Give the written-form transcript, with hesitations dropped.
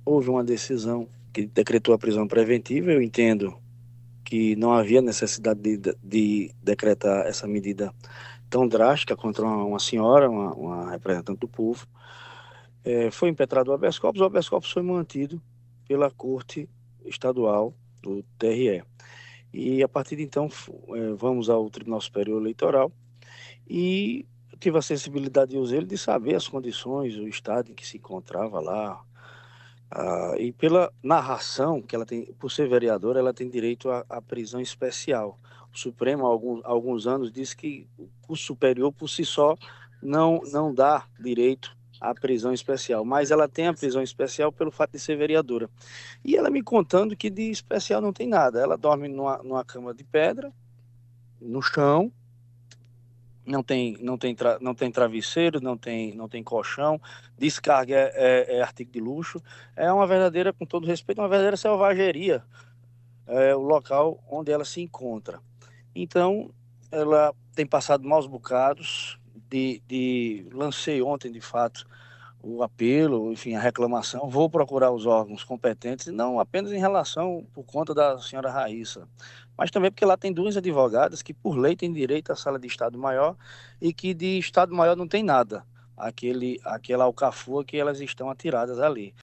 houve uma decisão que decretou a prisão preventiva. Eu entendo que não havia necessidade de decretar essa medida tão drástica contra uma senhora, uma representante do povo. Foi impetrado o habeas corpus foi mantido pela Corte Estadual do TRE. E a partir de então, vamos ao Tribunal Superior Eleitoral e eu tive a sensibilidade e o zelo de saber as condições, o estado em que se encontrava lá. E pela narração que ela tem, por ser vereadora, ela tem direito à prisão especial. O Supremo, há alguns anos, disse que o curso superior, por si só, não dá direito à prisão especial, mas ela tem a prisão especial pelo fato de ser vereadora. E ela me contando que de especial não tem nada. Ela dorme numa cama de pedra, no chão, não tem travesseiro, não tem colchão, descarga é artigo de luxo. É uma verdadeira, com todo respeito, uma verdadeira selvageria, o local onde ela se encontra. Então, ela tem passado maus bocados, lancei ontem, de fato, o apelo, enfim, a reclamação. Vou procurar os órgãos competentes, não apenas em relação por conta da senhora Raíssa, mas também porque lá tem duas advogadas que, por lei, têm direito à sala de Estado-Maior e que de Estado-Maior não tem nada. Aquela alcafua que elas estão atiradas ali.